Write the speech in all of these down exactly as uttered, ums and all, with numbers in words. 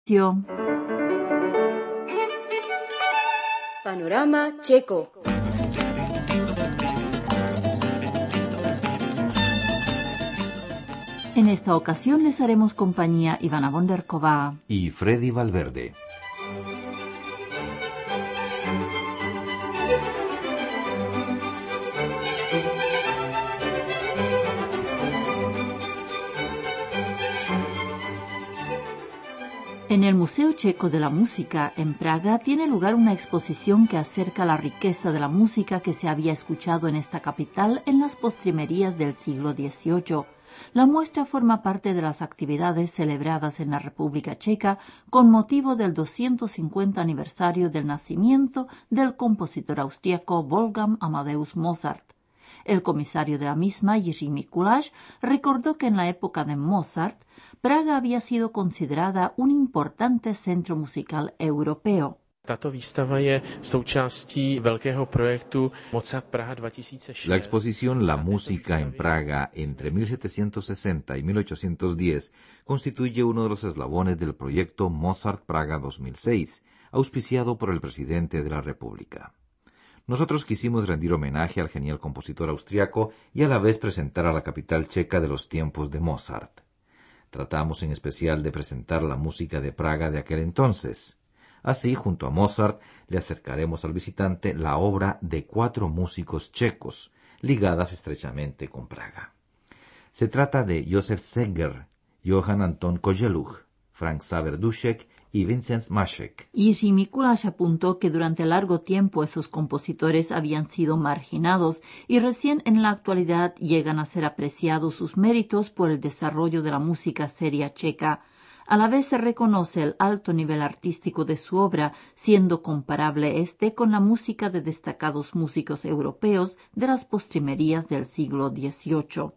Panorama checo. En esta ocasión les haremos compañía Ivana Bonderková y Freddy Valverde. En el Museo Checo de la Música, en Praga, tiene lugar una exposición que acerca la riqueza de la música que se había escuchado en esta capital en las postrimerías del siglo dieciocho. La muestra forma parte de las actividades celebradas en la República Checa con motivo del doscientos cincuenta aniversario del nacimiento del compositor austríaco Wolfgang Amadeus Mozart. El comisario de la misma, Jiří Mikuláš, recordó que en la época de Mozart, Praga había sido considerada un importante centro musical europeo. Tato výstava je součástí velkého projektu Mozart Praha dva tisíce šest. La exposición La música en Praga entre mil setecientos sesenta y mil ochocientos diez constituye uno de los eslabones del proyecto Mozart Praga dos mil seis, auspiciado por el presidente de la República. Nosotros quisimos rendir homenaje al genial compositor austriaco y a la vez presentar a la capital checa de los tiempos de Mozart. Tratamos en especial de presentar la música de Praga de aquel entonces. Así, junto a Mozart, le acercaremos al visitante la obra de cuatro músicos checos, ligadas estrechamente con Praga. Se trata de Josef Seger, Johann Anton Koželuch, Frank Xaver Dušek y Vincent Mašek. Jiří Mikuláš apuntó que durante largo tiempo esos compositores habían sido marginados y recién en la actualidad llegan a ser apreciados sus méritos por el desarrollo de la música seria checa. A la vez se reconoce el alto nivel artístico de su obra, siendo comparable este con la música de destacados músicos europeos de las postrimerías del siglo dieciocho.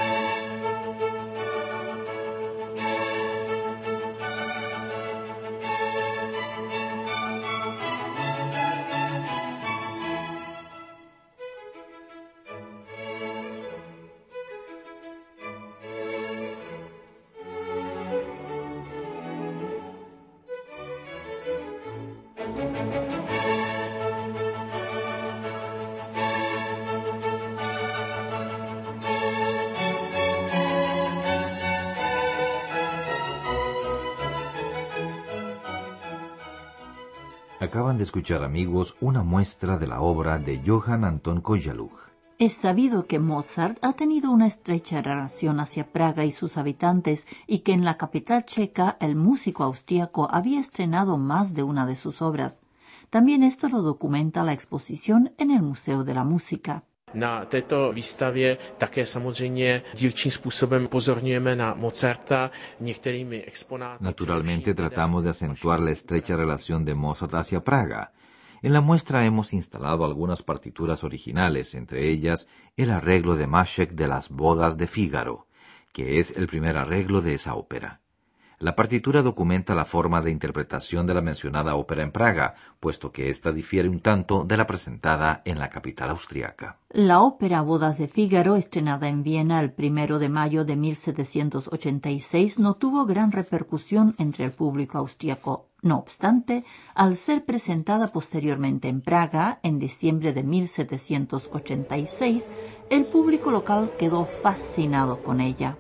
Acaban de escuchar, amigos, una muestra de la obra de Johann Anton Koželuch. Es sabido que Mozart ha tenido una estrecha relación hacia Praga y sus habitantes y que en la capital checa el músico austríaco había estrenado más de una de sus obras. También esto lo documenta la exposición en el Museo de la Música. Na této výstavě také samozřejmě dílčím způsobem pozorňujeme na Mozarta některými exponáty. Naturalmente tratamos de acentuar la estrecha relación de Mozart hacia Praga. En la muestra hemos instalado algunas partituras originales, entre ellas el arreglo de Mašek de las Bodas de Fígaro, que es el primer arreglo de esa ópera. La partitura documenta la forma de interpretación de la mencionada ópera en Praga, puesto que ésta difiere un tanto de la presentada en la capital austriaca. La ópera Bodas de Fígaro, estrenada en Viena el primero de mayo de mil setecientos ochenta y seis, no tuvo gran repercusión entre el público austriaco. No obstante, al ser presentada posteriormente en Praga, en diciembre de mil setecientos ochenta y seis, el público local quedó fascinado con ella.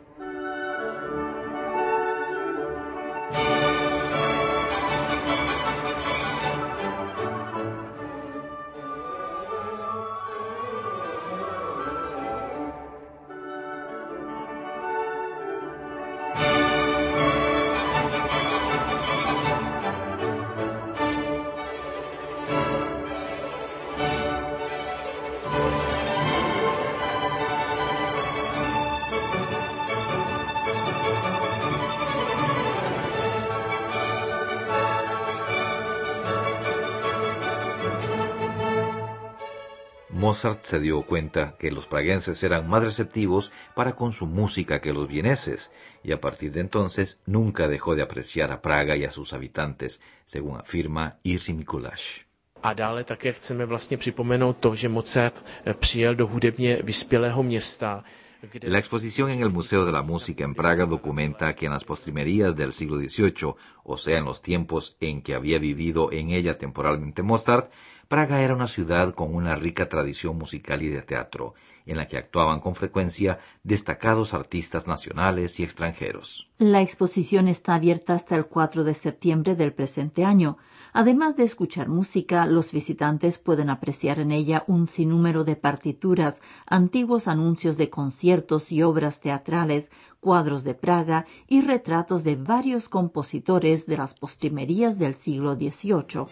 Mozart se dio cuenta que los praguenses eran más receptivos para con su música que los vieneses, y a partir de entonces nunca dejó de apreciar a Praga y a sus habitantes, según afirma Jiří Mikuláš. A dále také chceme vlastně připomenout to, že Mozart přijel do hudebně vyspělého města La exposición en el Museo de la Música en Praga documenta que en las postrimerías del siglo dieciocho, o sea, en los tiempos en que había vivido en ella temporalmente Mozart, Praga era una ciudad con una rica tradición musical y de teatro, en la que actuaban con frecuencia destacados artistas nacionales y extranjeros. La exposición está abierta hasta el cuatro de septiembre del presente año. Además de escuchar música, los visitantes pueden apreciar en ella un sinnúmero de partituras, antiguos anuncios de conciertos y obras teatrales, cuadros de Praga y retratos de varios compositores de las postrimerías del siglo dieciocho.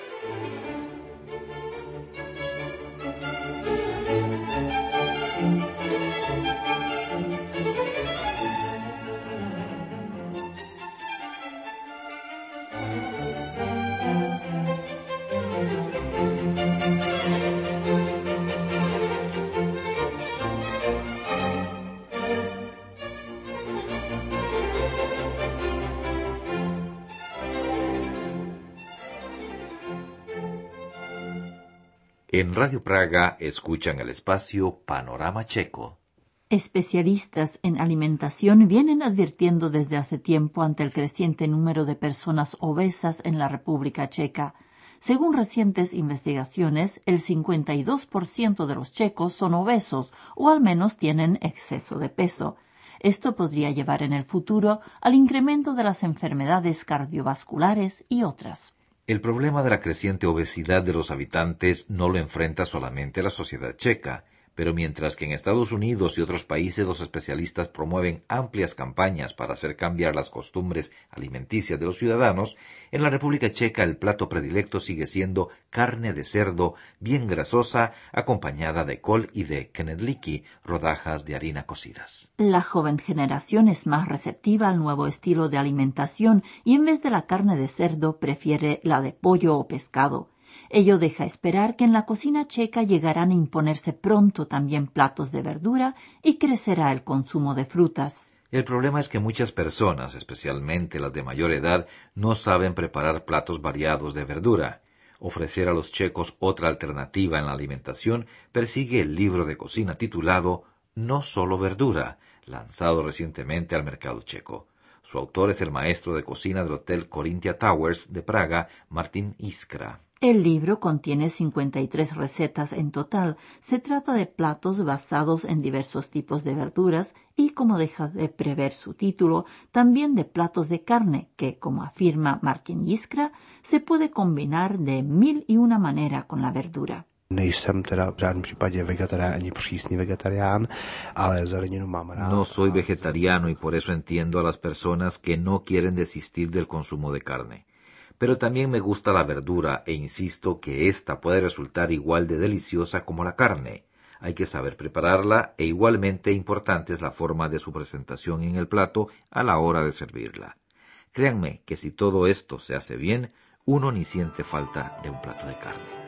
En Radio Praga escuchan el espacio Panorama Checo. Especialistas en alimentación vienen advirtiendo desde hace tiempo ante el creciente número de personas obesas en la República Checa. Según recientes investigaciones, el cincuenta y dos por ciento de los checos son obesos o al menos tienen exceso de peso. Esto podría llevar en el futuro al incremento de las enfermedades cardiovasculares y otras. El problema de la creciente obesidad de los habitantes no lo enfrenta solamente la sociedad checa, pero mientras que en Estados Unidos y otros países los especialistas promueven amplias campañas para hacer cambiar las costumbres alimenticias de los ciudadanos, en la República Checa el plato predilecto sigue siendo carne de cerdo bien grasosa, acompañada de col y de knedlíky, rodajas de harina cocidas. La joven generación es más receptiva al nuevo estilo de alimentación y en vez de la carne de cerdo prefiere la de pollo o pescado. Ello deja esperar que en la cocina checa llegarán a imponerse pronto también platos de verdura y crecerá el consumo de frutas. El problema es que muchas personas, especialmente las de mayor edad, no saben preparar platos variados de verdura. Ofrecer a los checos otra alternativa en la alimentación persigue el libro de cocina titulado No solo verdura, lanzado recientemente al mercado checo. Su autor es el maestro de cocina del Hotel Corinthia Towers de Praga, Martin Iskra. El libro contiene cincuenta y tres recetas en total. Se trata de platos basados en diversos tipos de verduras y, como deja de prever su título, también de platos de carne que, como afirma Martin Iskra, se puede combinar de mil y una manera con la verdura. Nejsem teda v žádném případě vegetarián ani přísný vegetarián, ale zeleninu mám rád. No soy vegetariano y por eso entiendo a las personas que no quieren desistir del consumo de carne. Pero también me gusta la verdura e insisto que ésta puede resultar igual de deliciosa como la carne. Hay que saber prepararla e igualmente importante es la forma de su presentación en el plato a la hora de servirla. Créanme que si todo esto se hace bien, uno ni siente falta de un plato de carne.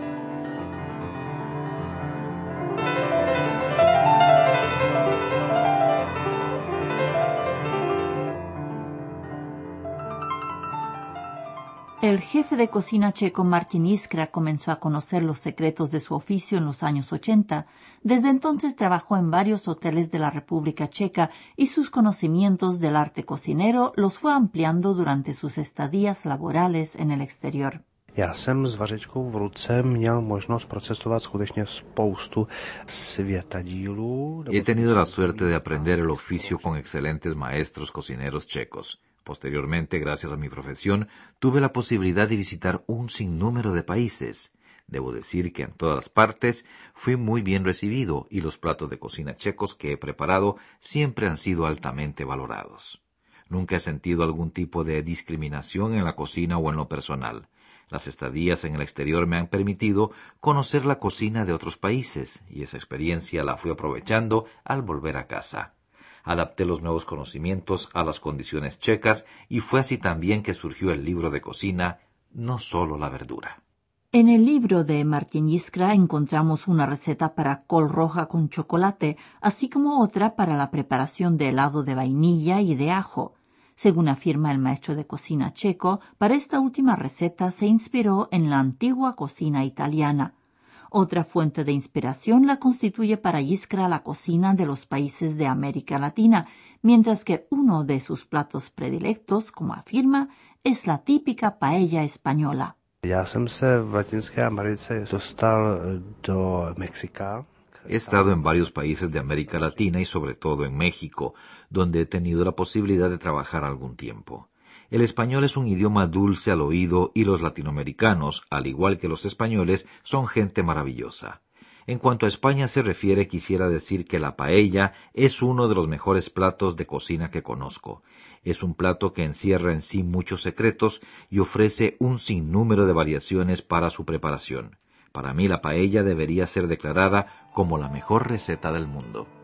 El jefe de cocina checo Martin Iskra comenzó a conocer los secretos de su oficio en los años ochenta. Desde entonces trabajó en varios hoteles de la República Checa y sus conocimientos del arte cocinero los fue ampliando durante sus estadías laborales en el exterior. Já jsem s vařečkou v ruce měl možnost procestovat skutečně spoustu světadílů. He tenido la suerte de aprender el oficio con excelentes maestros cocineros checos. Posteriormente, gracias a mi profesión, tuve la posibilidad de visitar un sinnúmero de países. Debo decir que en todas las partes fui muy bien recibido y los platos de cocina checos que he preparado siempre han sido altamente valorados. Nunca he sentido algún tipo de discriminación en la cocina o en lo personal. Las estadías en el exterior me han permitido conocer la cocina de otros países y esa experiencia la fui aprovechando al volver a casa. Adapté los nuevos conocimientos a las condiciones checas y fue así también que surgió el libro de cocina No solo la verdura. En el libro de Martin Iskra encontramos una receta para col roja con chocolate, así como otra para la preparación de helado de vainilla y de ajo. Según afirma el maestro de cocina checo, para esta última receta se inspiró en la antigua cocina italiana. Otra fuente de inspiración la constituye para Iskra la cocina de los países de América Latina, mientras que uno de sus platos predilectos, como afirma, es la típica paella española. Já jsem se v Latinské Americe dostal do Mexika. He estado en varios países de América Latina y sobre todo en México, donde he tenido la posibilidad de trabajar algún tiempo. El español es un idioma dulce al oído y los latinoamericanos, al igual que los españoles, son gente maravillosa. En cuanto a España se refiere, quisiera decir que la paella es uno de los mejores platos de cocina que conozco. Es un plato que encierra en sí muchos secretos y ofrece un sinnúmero de variaciones para su preparación. Para mí la paella debería ser declarada como la mejor receta del mundo.